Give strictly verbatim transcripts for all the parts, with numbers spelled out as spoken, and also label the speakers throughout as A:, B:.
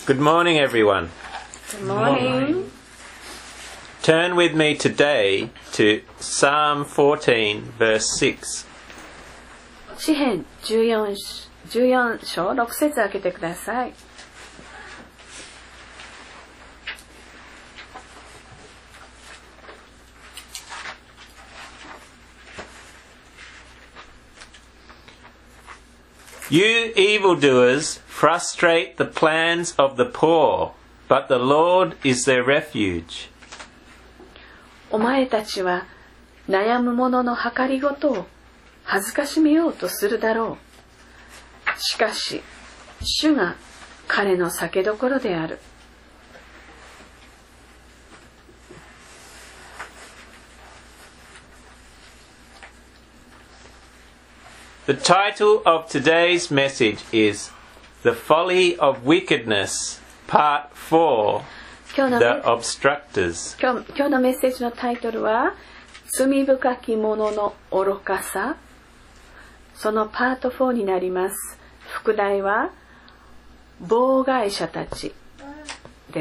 A: Good morning, everyone.
B: Good morning.
A: Turn with me today to Psalm fourteen, verse six.
B: 詩編じゅうよん章ろく節開けてください。
A: You evildoers frustrate the plans of the poor, but the Lord is their refuge.
B: お前たちは悩む者の計りごとを恥ずかしめようとするだろう。しかし、主が彼の酒どころである。
A: The title of today's message is The Folly of Wickedness, Part four,
B: 今日の
A: The
B: メ
A: Obstructors.
B: 今日今日のメッセージのタイトルは罪深き者の愚かさ、そのパートフォーになります。副題は妨害者たちです。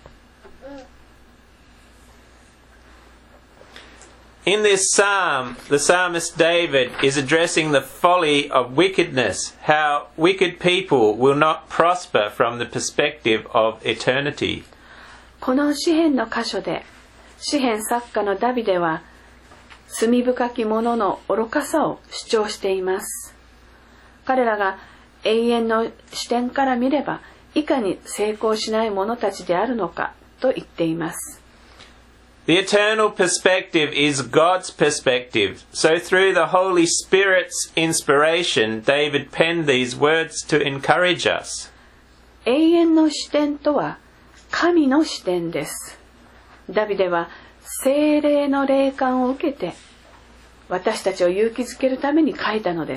A: In this psalm, the psalmist David is addressing the folly of wickedness, how wicked people will not prosper from the perspective of eternity.
B: この詩編の箇所で詩編作家のダビデは罪深き者の愚かさを主張しています。彼らが永遠の視点から見ればいかに成功しない者たちであるのかと言っています。
A: The eternal perspective is God's perspective. So through the Holy Spirit's inspiration, David penned these words to encourage us.
B: 永遠の視点とは神の視点です。ダビデは聖霊の霊感を受けて私たちを勇気づけるために書いたのです。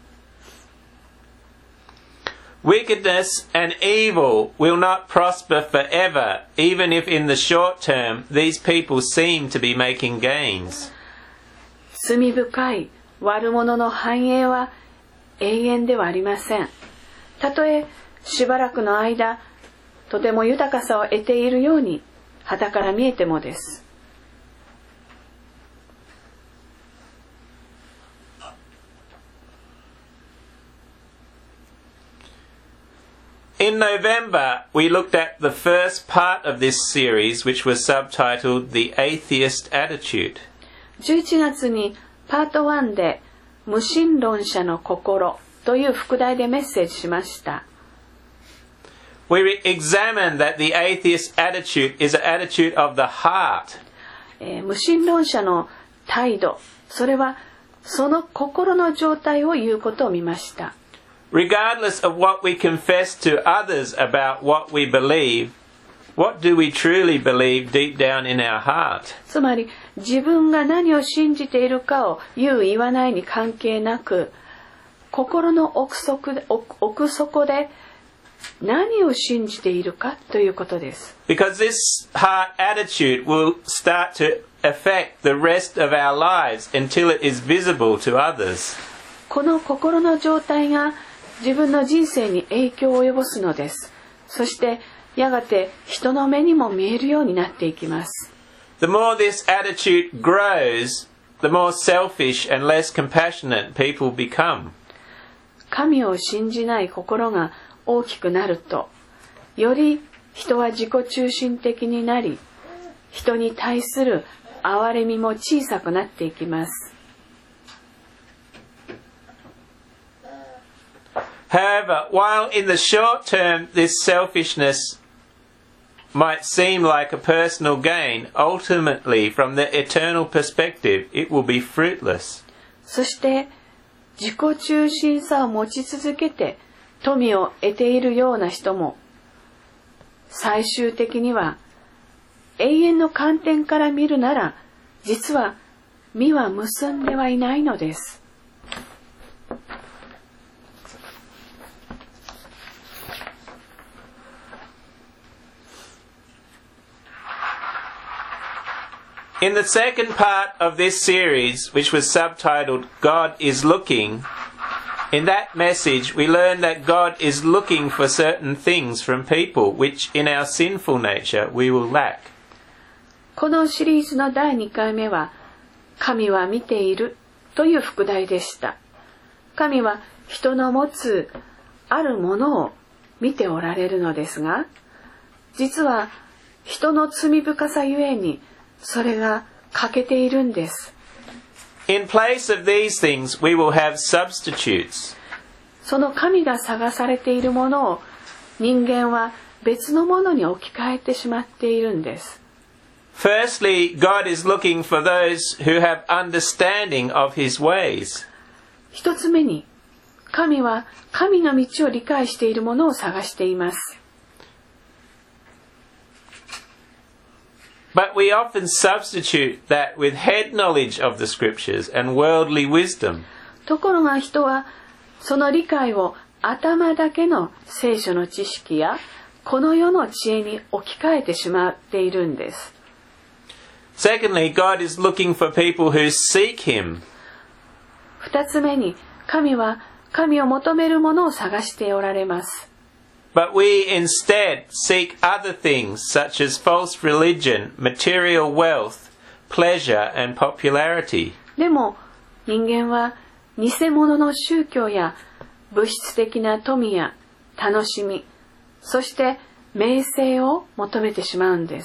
A: Wickedness and evil will not prosper forever, even if in the short term these people seem to be making gains.
B: 罪深い悪者の繁栄は永遠ではありません。たとえしばらくの間、とても豊かさを得ているように傍から見えてもです。
A: In November, we looked at the first part of this series, which was subtitled The Atheist Attitude.
B: じゅういちがつにパートワンで無神論者の心という副題でメッセージしました。
A: We examined that the atheist attitude is an attitude of the heart.
B: えー、無神論者の態度、それはその心の状態を言うことを見ました。
A: Regardless of what we confess to others about what we believe, what do we truly believe deep down in our heart?
B: つまり自分が何を信じているかを言う言わないに関係なく、心の奥底で、奥底で何を信じているかということです。
A: Because this heart attitude will start to affect the rest of our lives until it is visible to others.
B: この心の状態が自分の人生に影響を及ぼすのです。そしてやがて人の目にも見えるようになっていきます。
A: The more this attitude grows, the more selfish and less compassionate people become.
B: 神を信じない心が大きくなると、より人は自己中心的になり、人に対する憐れみも小さくなっていきます。
A: However, while in the short term this selfishness might seem like a personal gain, ultimately from the eternal perspective it will be fruitless.
B: そして自己中心さを持ち続けて富を得ているような人も最終的には永遠の観点から見るなら実は実は結んではいないのです。
A: In the second part of this series, which was subtitled God is Looking, In that message, we learn that God is looking for certain things from people which in our sinful nature we will lack.
B: このシリーズのだいにかいめは、神は見ているという副題でした。神は人の持つあるものを見ておられるのですが、実は人の罪深さゆえにそれが欠けているんです。
A: In place of these things, we will have substitutes.
B: その神が探されているものを人間は別のものに置き換えてしまっているんです。
A: Firstly, God is looking for those who have understanding of His ways.
B: 一つ目に、神は神の道を理解しているものを探しています。
A: But we often substitute that with head knowledge of the Scriptures and worldly wisdom.
B: ところが人はその理解を頭だけの聖書の知識やこの世の知恵に置き換えてしまっているんです。
A: Secondly, God is looking for people who seek Him.
B: 二つ目に、神は神を求めるものを探しておられます。
A: But we instead seek other things such as false religion, material wealth, pleasure and popularity.
B: でも人間は偽物の宗教や物質的な富や楽しみ、そして名声を求めてしまうんです。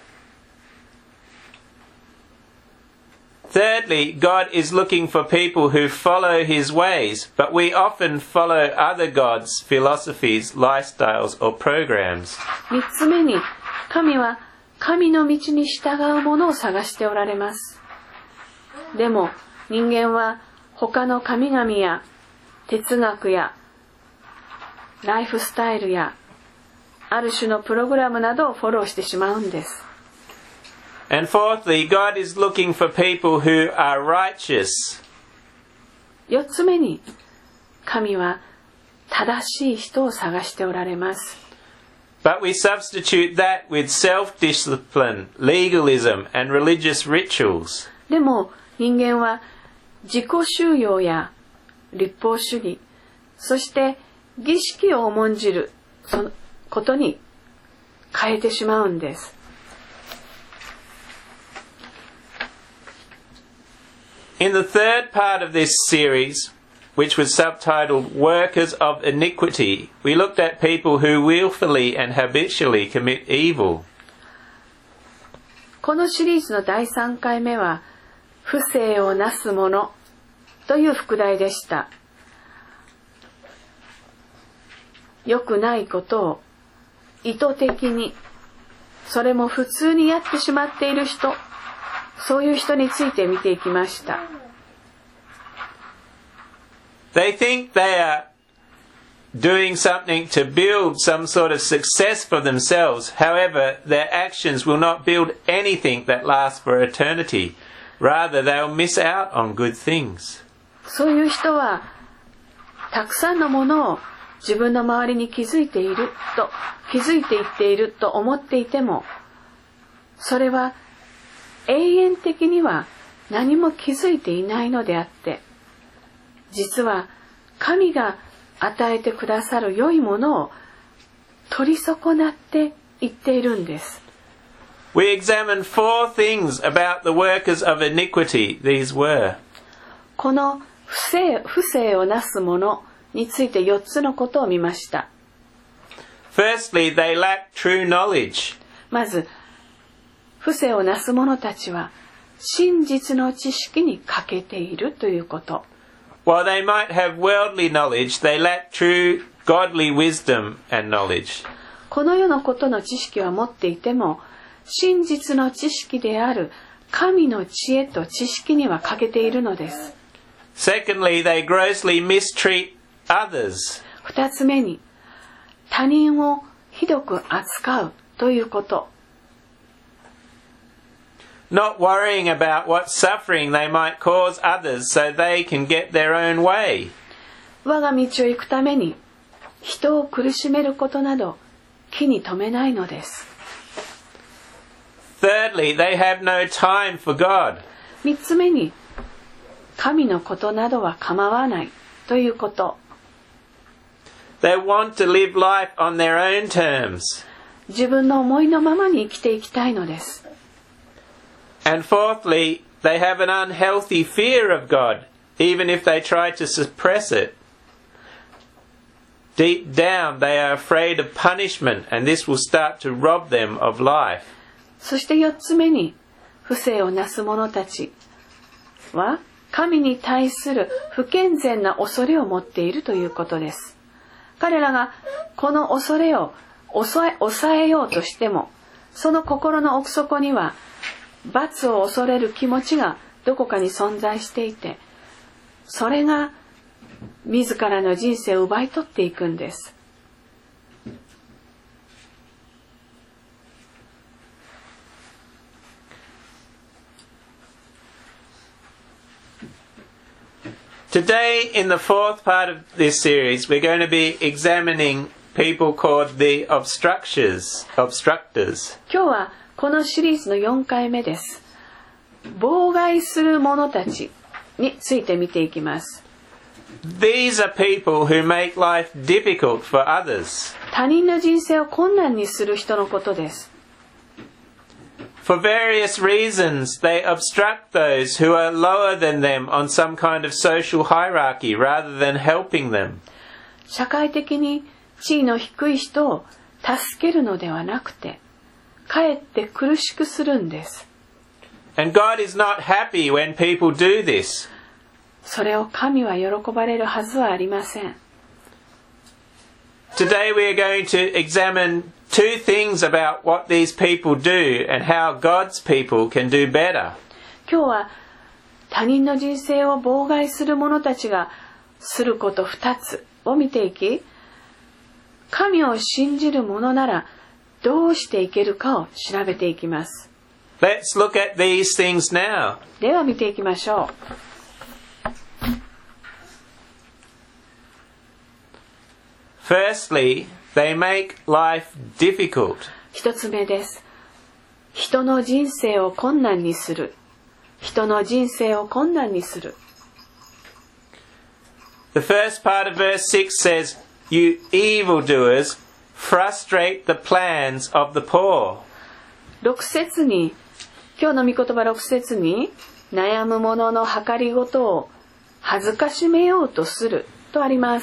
A: Thirdly, God is looking for people who follow His ways, but we often follow other gods, philosophies, lifestyles or programs.
B: 三つ目に、神は神の道に従うものを探しておられます。でも人間は他の神々や哲学やライフスタイルやある種のプログラムなどをフォローしてしまうんです。
A: And fourthly, God is looking for people who are righteous.
B: 四つ目に、神は正しい人を探しておられます。
A: But we substitute that with self-discipline, legalism and religious rituals.
B: でも人間は自己修養や律法主義、そして儀式を重んじるそのことに変えてしまうんです。
A: In the third part of this series, which was subtitled Workers of Iniquity, we looked at people who willfully and habitually commit evil.
B: このシリーズのだいさんかいめは、不正をなす者という副題でした。良くないことを意図的に、それも普通にやってしまっている人、そういう人について見ていきました。
A: They think they are doing something to build some sort of success for themselves. However, their actions will not build anything that lasts for eternity. Rather, they'll miss out on good things.
B: そういう人は、たくさんのものを自分の周りに気づいていると、気づいていっていると思っていても、それは永遠的には何も気づいていないのであって、実は神が与えてくださる良いものを取り損なっていっているんです。
A: We examined four things about the workers of iniquity. These were:
B: この不正、不正をなす者についてよっつのことを見ました。
A: Firstly, they lack true knowledge.
B: まず、不正をなす者たちは真実の知識に欠けているということ。
A: While they might have worldly knowledge, they lack true godly wisdom and knowledge.
B: この世のことの知識は持っていても、真実の知識である神の知恵と知識には欠けているのです。
A: Secondly, they grossly mistreat others.
B: 二つ目に、他人をひどく扱うということ。
A: Not worrying about what suffering they might cause others so they can get their own way.
B: 我が道を行くために人を苦しめることなど気に留めないのです。
A: Thirdly, they have no time for God.
B: 三つ目に、神のことなどは構わないということ。
A: They want to live life on their own terms.
B: 自分の思いのままに生きていきたいのです。
A: And fourthly, they have an unhealthy fear of God, even if they try to suppress it. Deep down, they are afraid of punishment, and this will start to rob them of life.
B: そして四つ目に、不正をなす者たちは、神に対する不健全な恐れを持っているということです。彼らがこの恐れを抑え、抑えようとしても、その心の奥底には、罰を恐れる気持ちがどこかに存在していて、それが自らの人生を奪い取っていくんです。
A: Today, in the fourth part of this series, we're going to be examining people called the obstructors. obstructors.
B: 今日はこのシリーズのよんかいめです。妨害する者たちについて見ていきます。
A: These are people who make life difficult for others.
B: 他人の人生を困難にする人のことです。
A: For various reasons, they obstruct those who are lower than them on some kind of social hierarchy rather than helping them.
B: 社会的に地位の低い人を助けるのではなくて、かえって苦しくするんです。
A: And God is not happy when people do this.
B: それを神は喜ばれるはずはありません。
A: Today we are going to examine two things about what these people do and how God's people can do better.
B: 今日は他人の人生を妨害する者たちがすること二つを見ていき、神を信じる者ならどうしていけるかを調べていきます。
A: Let's look at these things now.
B: では見ていきましょう。
A: Firstly, they make life difficult.
B: 一つ目です。人の人生を困難にする。人の人生を困難にする。
A: The first part of verse six says, You evildoers frustrate the plans of the poor.
B: 六節に、今日の御言葉六節に、悩む者の計りごとを恥ずかしめようとするとあります。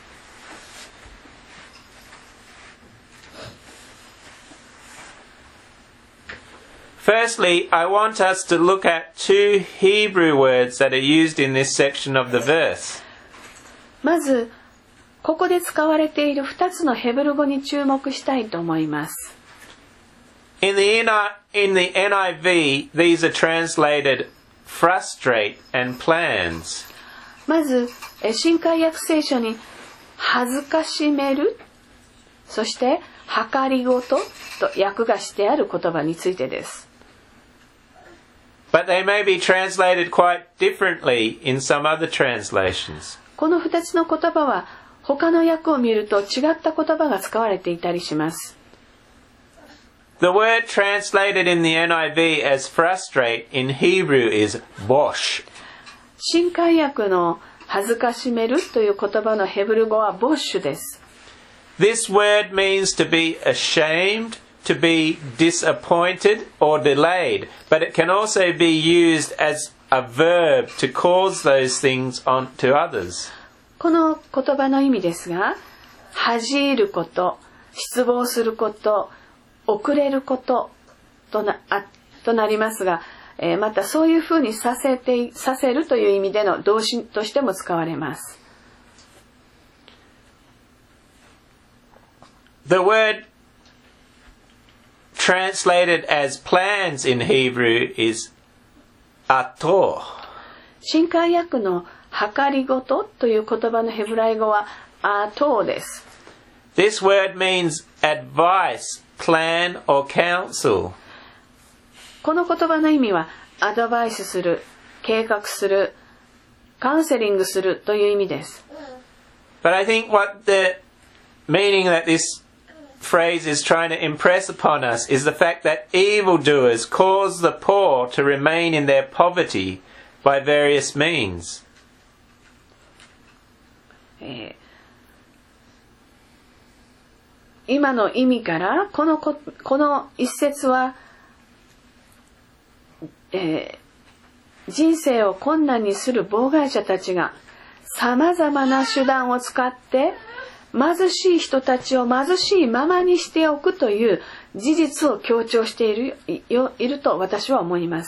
A: Firstly, I want us to look at two Hebrew words that are used in this section of the verse.
B: まず、ここで使われている二つのヘブル語に注目したいと思います。
A: In the, in the N I V, these are translated frustrate and plans.
B: まず、新海訳聖書に恥ずかしめる、そして計りごとと訳がしてある言葉についてです。
A: But they may be translated quite differently in some other translations.
B: この二つの言葉は他の訳を見ると違った言葉が使われていたりします。
A: The word translated in the N I V as frustrate in Hebrew is bosh.
B: 新海訳の恥ずかしめるという言葉のヘブル語はボッシュです。
A: This word means to be ashamed, to be disappointed or delayed, but it can also be used as a verb to cause those things on to others.
B: この言葉の意味ですが、恥じること、失望すること、遅れることと な, あとなりますが、えー、またそういうふうにさせてさせるという意味での動詞としても使われます。
A: The word translated as plans in Hebrew is ator.
B: 新海訳の計りごとという言葉のヘブライ語はアトーです。
A: This word means advice, plan or counsel.
B: この言葉の意味はアドバイスする、計画する、カウンセリングするという意味です。
A: But I think what the meaning that this phrase is trying to impress upon us is the fact that evildoers cause the poor to remain in their poverty by various means.
B: えー今の意味からこのこ、この一節は、えー、人生を困難にする妨害者たちがさまざまな手段を使って貧しい人たちを貧しいままにしておくという事実を強調している、い, いると私は思います。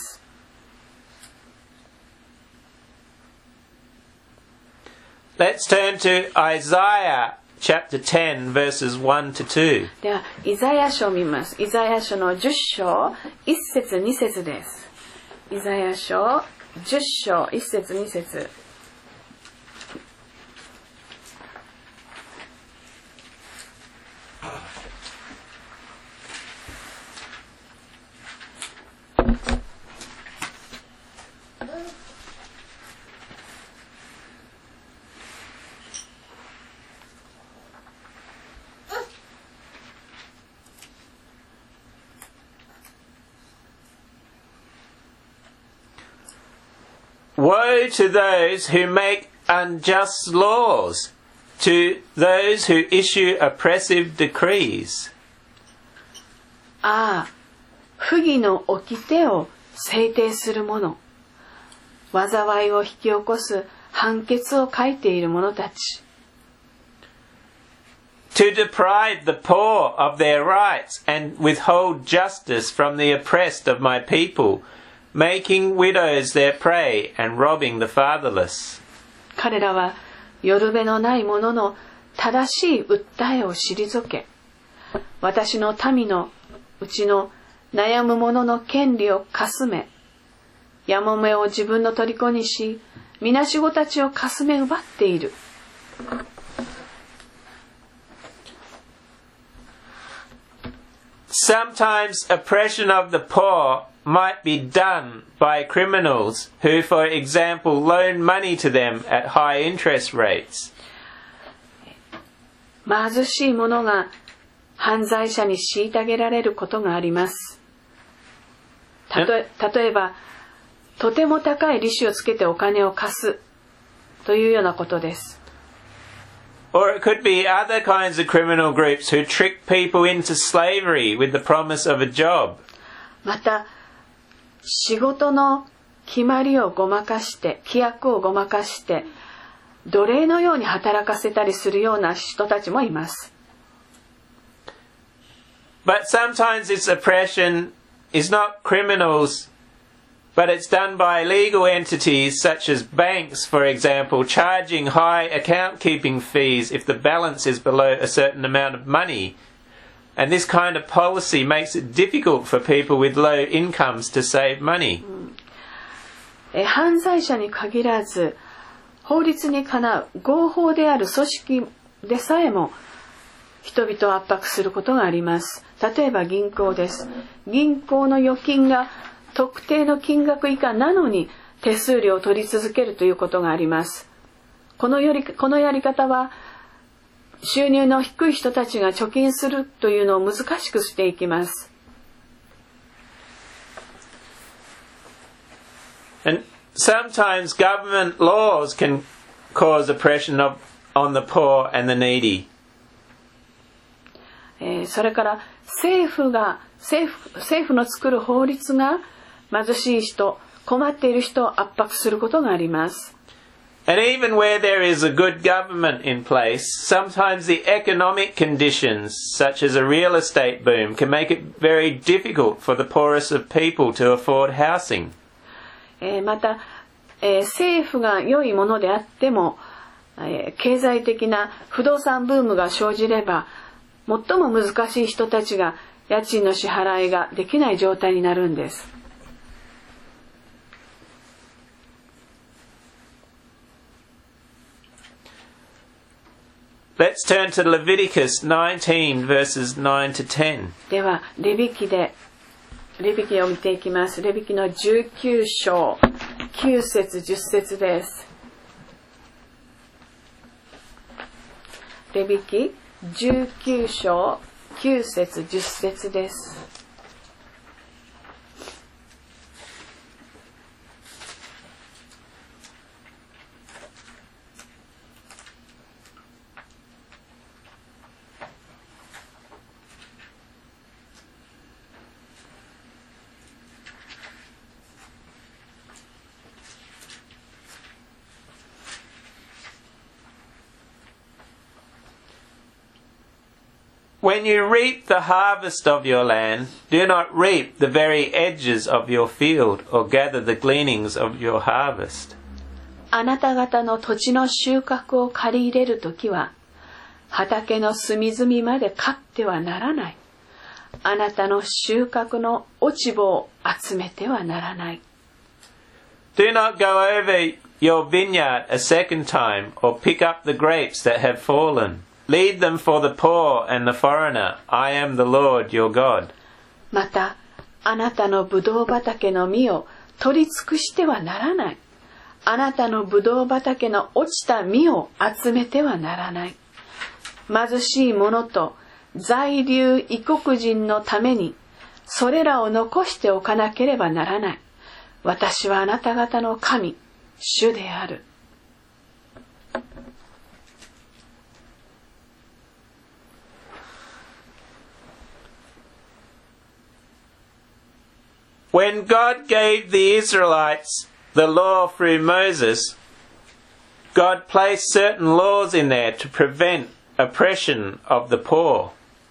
A: Let's turn to Isaiah chapter ten verses one to two.
B: ではイザヤ書を見ます。イザヤ書のじゅっ章いっ節に節です。イザヤ書じゅっ章いっ節に節。
A: Woe to those who make unjust laws, to those who issue oppressive decrees.
B: ああ、不義の掟を制定する者、災いを引き起こす判決を書いている者たち。
A: To deprive the poor of their rights and withhold justice from the oppressed of my people.Making widows their prey and robbing the fatherless.
B: 彼らはよるべのない者の正しい訴えを退け、私の民のうちの悩む者の権利をかすめ、やもめを自分の虜にし、みなしごたちをかすめ奪っている。
A: Sometimes oppression of the poor.might be done by criminals who, for example, loan money to them at high interest rates.
B: 貧しい者が犯罪者に虐げられることがあります。たとえ、例えば、とても高い利子をつけてお金を貸すというようなことです。
A: Or it could be other kinds of criminal groups who trick people into slavery with the promise of a job.
B: また、仕事の決まりをごまかして、規約をごまかして、奴隷のように働かせたりするような人たちもいます。
A: But sometimes this oppression is not criminals, but it's done by legal entities such as banks, for example, charging high account keeping fees if the balance is below a certain amount of money.And this kind of policy makes it difficult for people with low incomes to save money.
B: え犯罪者に限らず、法律にかなう合法である組織でさえも人々を圧迫することがあります。例えば銀行です。銀行の預金が特定の金額以下なのに手数料を取り続けるということがあります。このより、このやり方は収入の低い人たちが貯金するというのを難しくしていきます。
A: And sometimes government laws can cause oppression of, on the poor and the needy.
B: えー、それから政府が政府、政府の作る法律が貧しい人、困っている人を圧迫することがあります。
A: And even where there is a good government in place, sometimes the economic conditions, such as a real estate boom, can make it very difficult for the poorest of people to afford housing.
B: えー、また、えー、政府が良いものであっても、えー、経済的な不動産ブームが生じれば、最も難しい人たちが家賃の支払いができない状態になるんです。
A: Let's turn to Leviticus nineteen verses nine to ten.
B: ではレビ記でレビ記を見ていきます。レビ記のじゅうきゅう章きゅう節じゅっ節です。レビ記じゅうきゅう章きゅう節じゅっ節です。
A: When you reap the harvest of your land, do not reap the very edges of your field or gather the gleanings of your harvest.
B: あなた方の土地の収穫を借り入れるときは、畑の隅々まで刈ってはならない。あなたの収穫の落ち葉を集めてはならない。
A: Do not go over your vineyard a second time or pick up the grapes that have fallen. Lead them for the poor and the foreigner. I am the Lord your God.
B: また、あなたのブドウ畑の実を取り尽くしてはならない。あなたのブドウ畑の落ちた実を集めてはならない。貧しい者と在留異国人のために、それらを残しておかなければならない。私はあなた方の神、主である。
A: When God gave the Israelites the law through Moses, God placed certain laws in there to prevent oppression of the poor.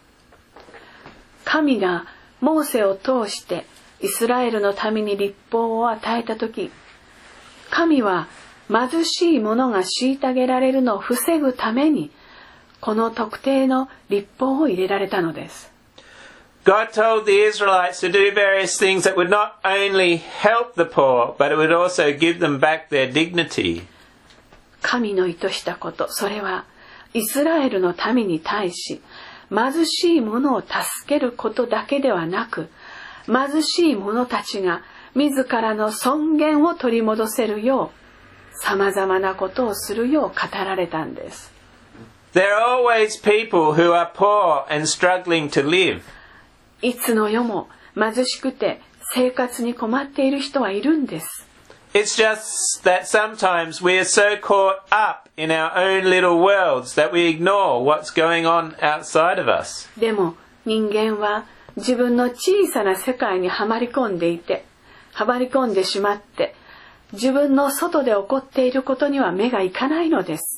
B: 神がモーセを通してイスラエルのために律法を与えたとき、神は貧しい者が虐げられるのを防ぐために、この特定の律法を入れられたのです。
A: God told the Israelites to do various things that would not only help the poor, but it would also give them back their dignity.
B: 神の意図したこと、それはイスラエルの民に対し、貧しい者を助けることだけではなく、貧しい者たちが自らの尊厳を取り戻せるよう、様々なことをするよう語られたんです。
A: There are always people who are poor and struggling to live.
B: いつの世も貧しくて生活に困っている人はいるんです。
A: It's just that sometimes we are so caught up in our own little worlds that we ignore what's going on outside of us.
B: でも人間は自分の小さな世界にはまり込んでいて、はまり込んでしまって、自分の外で起こっていることには目がいかないのです。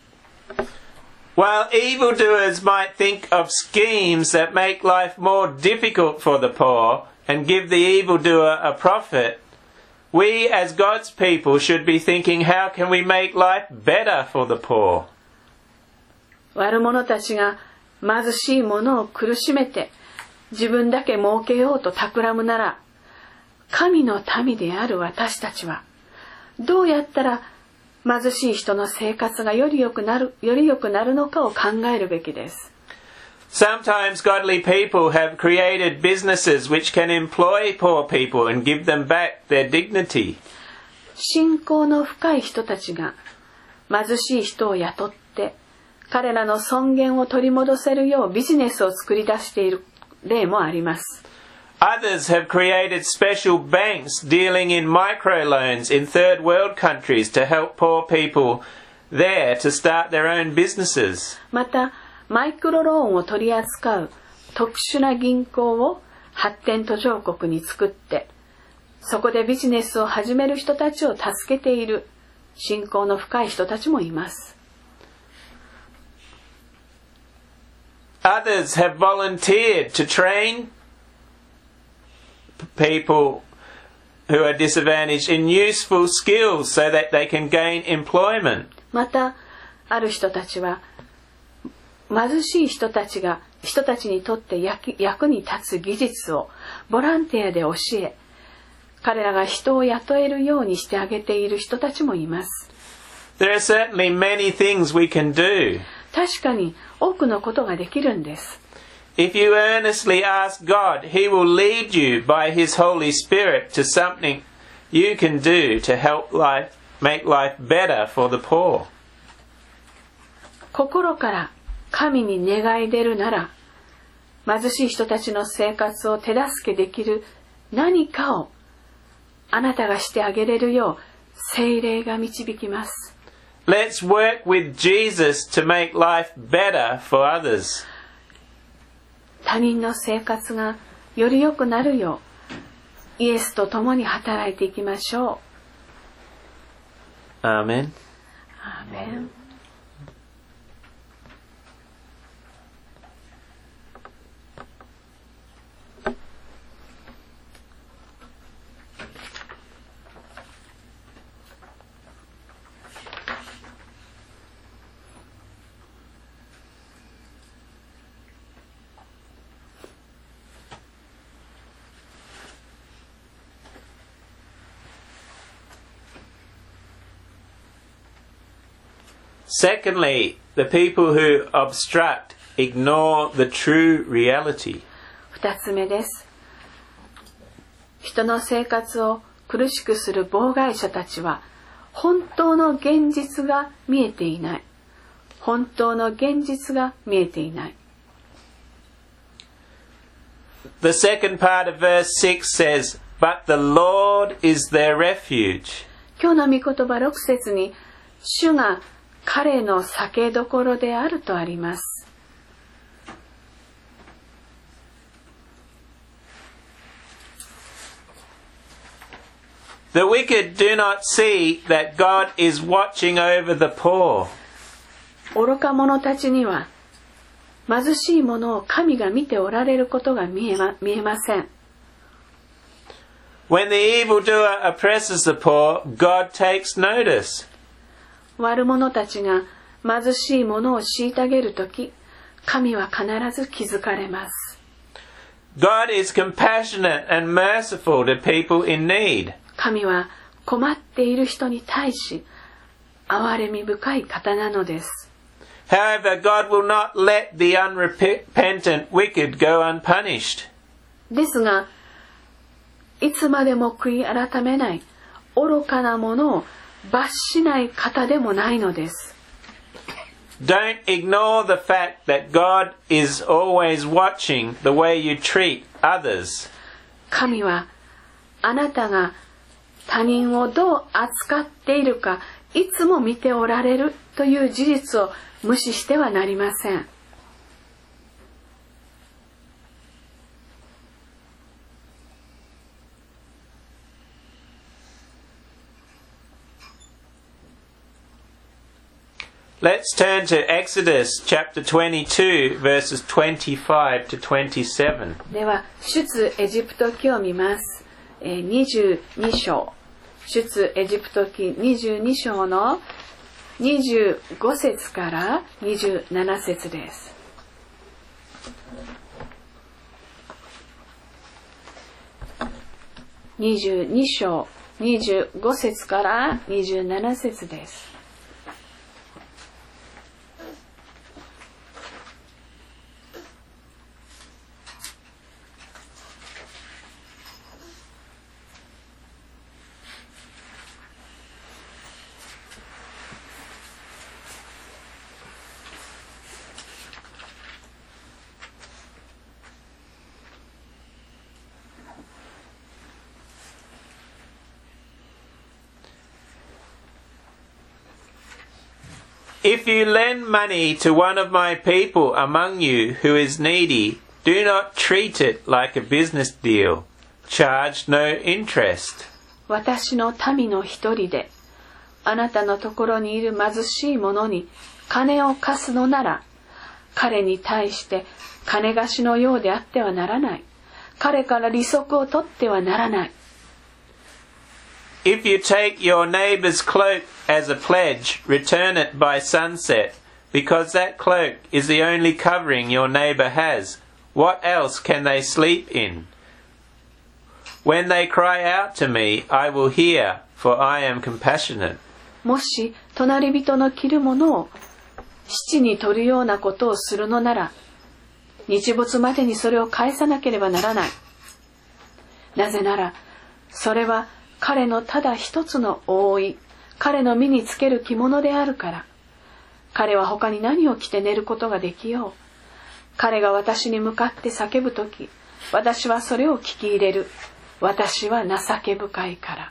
A: While evildoers might think of schemes that make life more difficult for the poor and give the evildoer a profit, we as God's people should be thinking, how can we make life better for the poor?
B: 悪者たちが貧しい者を苦しめて自分だけ儲けようと企むなら、神の民である私たちはどうやったら貧しい人の生活がより良くなる、より良くなるのかを考えるべきです。
A: Sometimes godly people have created businesses which can employ poor people and give them back their dignity.
B: 信仰の深い人たちが貧しい人を雇って彼らの尊厳を取り戻せるようビジネスを作り出している例もあります。
A: Others have created special banks dealing in microloans in third world countries to help poor people there to start their own businesses.
B: また、マイクロローンを取り扱う特殊な銀行を発展途上国に作って、そこでビジネスを始める人たちを助けている信仰の深い人たちもいます。
A: Others have volunteered to train people who are disadvantaged in useful skills so that they can gain employment.
B: また、ある人たちは貧しい人たちが人たちにとって役、役に立つ技術をボランティアで教え、彼らが人を雇えるようにしてあげている人たちもいます。
A: There are certainly many things we can do.
B: 確かに多くのことができるんです。
A: If you earnestly ask God, He will lead you by His Holy Spirit to something you can do to help life, make life better for the poor.
B: 心から神に願い出るなら、貧しい人たちの生活を手助けできる何かをあなたがしてあげれるよう聖霊が導きます。
A: Let's work with Jesus to make life better for others.
B: 他人の生活がより良くなるようイエスと共に働いていきましょう。
A: アーメン。
B: アーメン。
A: Secondly, the people who obstruct ignore the true reality.
B: 二つ目です。人の生活を苦しくする妨害者たちは、本当の現実が見えていない。本当の現実が見えていない。
A: The second part of verse six says, But the Lord is their refuge.
B: 今日の御言葉六節に、主が彼の避けどころであるとあります。
A: The wicked do not see that God is watching over the poor.
B: 愚か者たちには、貧しい者を神が見ておられることが見えま、見えません。
A: When the evildoer oppresses the poor, God takes notice.
B: 悪者たちが貧しい者を虐げるとき、神は必ず気づかれます。
A: God is compassionate and merciful to people in need.
B: 神は困っている人に対し、憐れみ深い方なのです。
A: However, God will not let the unrepentant wicked go unpunished.
B: ですが、いつまでも悔い改めない愚かな者を罰しない方でもないのです。
A: Don't ignore the fact that God is always watching the way you treat others.
B: 神はあなたが他人をどう扱っているかいつも見ておられるという事実を無視してはなりません。
A: Let's turn to Exodus chapter twenty-two, verses twenty-five to twenty-seven.
B: では、出エジプト記を見ます。にじゅうに章。出エジプト記にじゅうに章のにじゅうご節からにじゅうなな節です。にじゅうに章にじゅうご節からにじゅうなな節です。
A: If you lend money to one of my people among you who is needy, do not treat it like a business deal. Charge no interest.
B: 私の民の一人で、あなたのところにいる貧しい者に金を貸すのなら、彼に対して金貸しのようであってはならない。彼から利息を取ってはならない。
A: If you take your neighbor's cloak as a pledge, return it by sunset, because that cloak is the only covering your neighbor has. What else can they sleep in? When they cry out to me, I will hear, for I am compassionate.
B: もし隣人の着るものを七に取るようなことをするのなら、日没までにそれを返さなければならない。なぜなら、それは彼のただ一つの覆い、彼の身につける着物であるから。彼は他に何を着て寝ることができよう。彼が私に向かって叫ぶとき、私はそれを聞き入れる。私は情け深いから。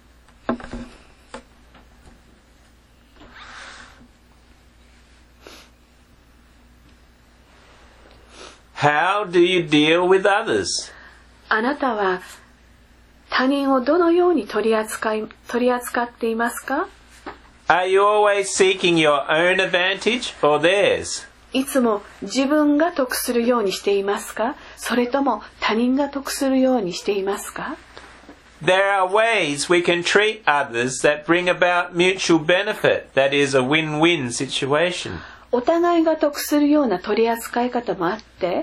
A: How do you deal with others?
B: あなたは他人をどのように取り扱い、取り扱っていますか？
A: Are you always seeking your own advantage or theirs?
B: いつも自分が得するようにしていますか？それとも他人が得するようにしていますか？
A: There are ways we can treat others that bring about mutual benefit, that is a win-win situation.
B: お互いが得するような取り扱い方もあって、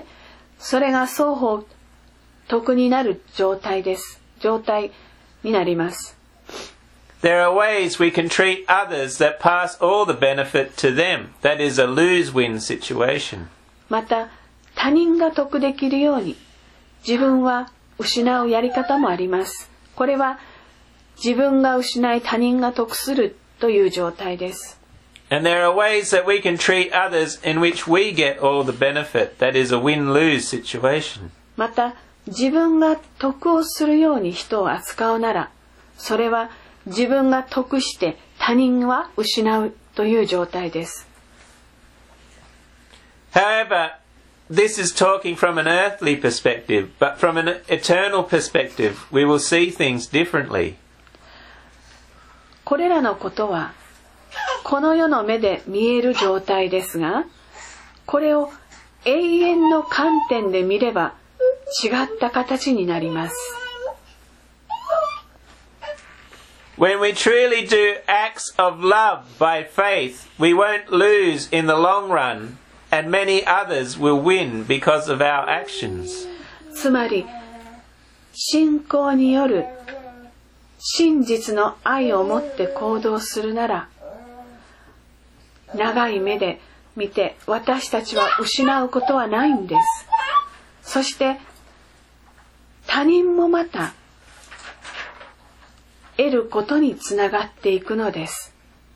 B: それが双方得になる状態です。状態になります。
A: There are ways we can treat others that pass all the benefit to them. That is a lose-win situation.
B: また、他人が得できるように、自分は失うやり方もあります。これは、自分が失い他人が得するという状態です。
A: And there are ways that we can treat others in which we get all the benefit. That is a win-lose situation.
B: また、自分が得をするように人を扱うなら、それは自分が得して他人は失うという状態です。
A: However, this is talking from an earthly perspective, but from an eternal perspective, we will see things differently.
B: これらのことは、この世の目で見える状態ですが、これを永遠の観点で見れば違った形になります。
A: When we truly do acts of love by faith, we won't lose in the long run, and many others will win because of our actions.
B: つまり、信仰による真実の愛を持って行動するなら、長い目で見て私たちは失うことはないんです。そして他人もまた得ることにつながっていくのです。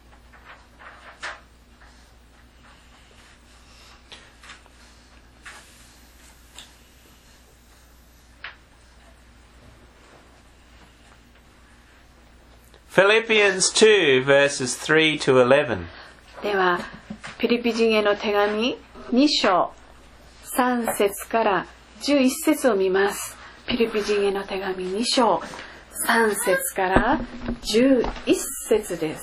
A: Philippians two verses three to eleven.
B: では、ピリピ人への手紙に章さん節からじゅういち節を見ます。ピリピ人への手紙に章さん節からじゅういち節です。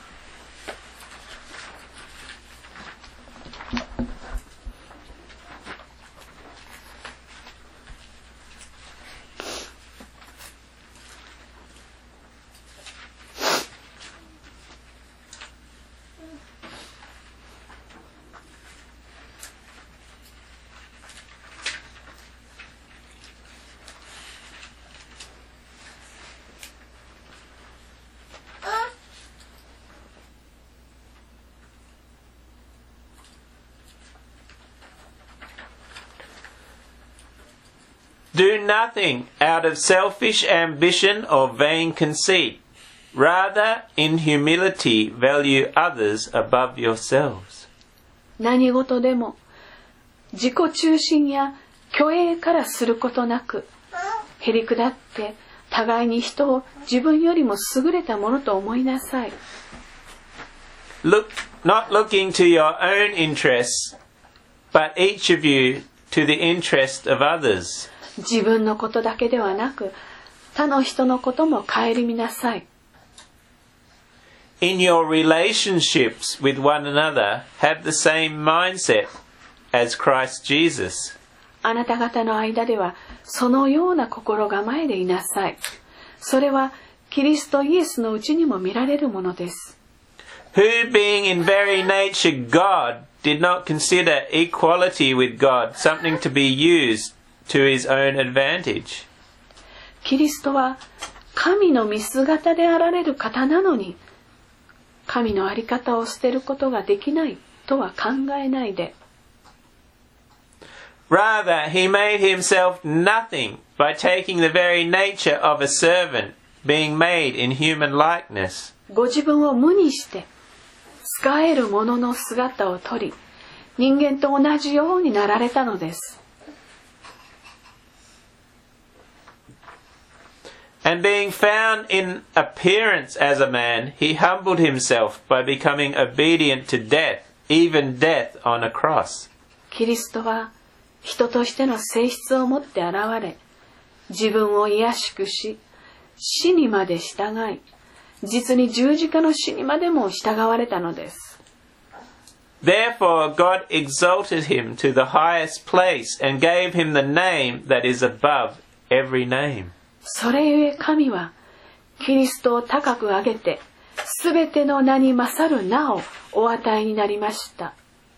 A: Do nothing out of selfish ambition or vain conceit. Rather, in humility, value others above yourselves.
B: 何事でも自己中心や虚栄からすることなく、へりくだって互いに人を自分よりも優れたものと思いなさい。
A: Look, not looking to your own interests, but each of you to the interest of others.
B: 自分のことだけではなく、他の人のことも顧みなさい。
A: In your relationships with one another, have the same mindset as Christ Jesus.
B: あなた方の間ではそのような心構えでいなさい。それはキリストイエスのうちにも見られるものです。
A: Who, being in very nature God, did not consider equality with God something to be used to his own advantage.
B: キリストは神の見姿であられる方なのに、神の在り方を捨てることができないとは考えないで。
A: Rather, he made himself nothing by taking the very nature of a servant, being made in human likeness.
B: ご自分を無にして、使えるものの姿をとり、人間と同じようになられたのです。
A: And being found in appearance as a man, he humbled himself by becoming obedient to death, even death on a cross.
B: キリストは人としての性質を持って現れ、自分を卑しくし、死にまで従い、実に十字架の死にまでも従われたのです。
A: Therefore God exalted him to the highest place and gave him the name that is above every name.
B: それゆえ神はキリストを高く上げて、すべての名に勝る名をお与えになりました。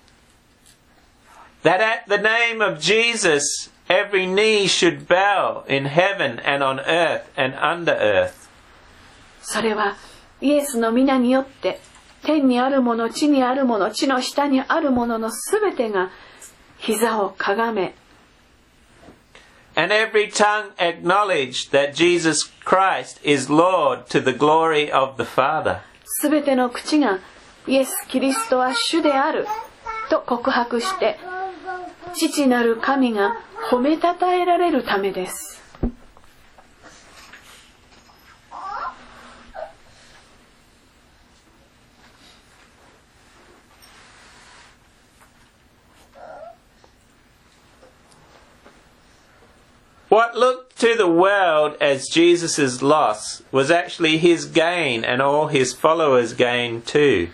A: That at the name of Jesus every knee should bow in heaven and on earth and under earth.
B: それはイエスの皆によって天にあるもの、地にあるもの、地の下にあるもののすべてが膝をかがめ、
A: And every tongue acknowledge that Jesus Christ is Lord to the glory of the Father.
B: すべての口がイエス・キリストは主であると告白して、父なる神が褒めたたえられるためです。
A: What looked to the world as Jesus' loss was actually his gain and all his followers' gain too.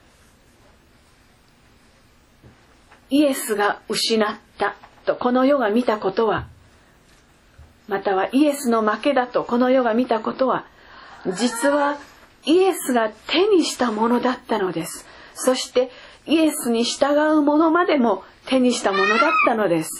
B: イエスが失ったとこの世が見たことは、またはイエスの負けだとこの世が見たことは、実はイエスが手にしたものだったのです。そしてイエスに従う者までも手にしたものだったのです。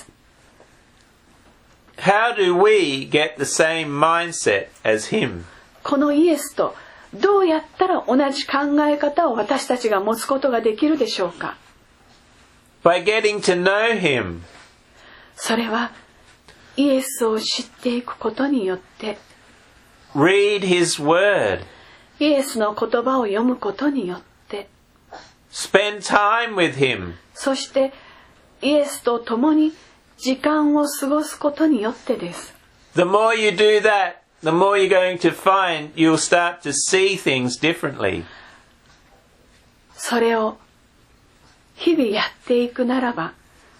A: How do we get the same mindset as him?
B: このイエスとどうやったら同じ考え方を私たちが持つことができるでしょうか。
A: By getting to know him.
B: それはイエスを知っていくことによって、
A: Read his word.
B: イエスの言葉を読むことによって、
A: Spend time with him.
B: そしてイエスと共に時間を過ごすことによってです。
A: The more you do that, the more you're going to find you'll start to see things differently.
B: それを日々やっていくならば、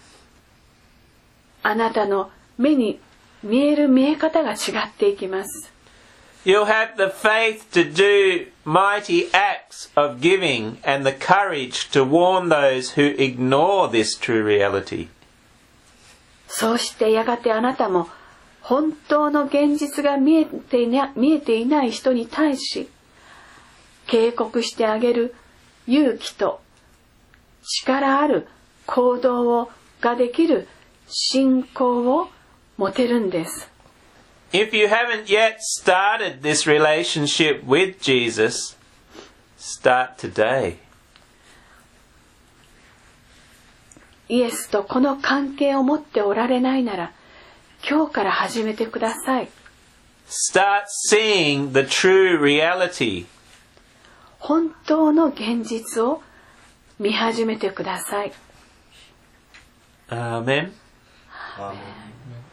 B: あなたの目に見える見え方が違っていきます。
A: You'll have the faith to do mighty acts of giving and the courage to warn those who ignore this true reality.
B: そうしてやがてあなたも本当の現実が見えていな、見えていない人に対し警告してあげる勇気と力ある行動をができる信仰を持てるんです。
A: If you haven't yet started this relationship with Jesus, start today.
B: イエスとこの関係を持っておられないなら、今日から始めてください。
A: Start seeing the true reality.
B: 本当の現実を見始めてください。
A: Amen.
C: Amen.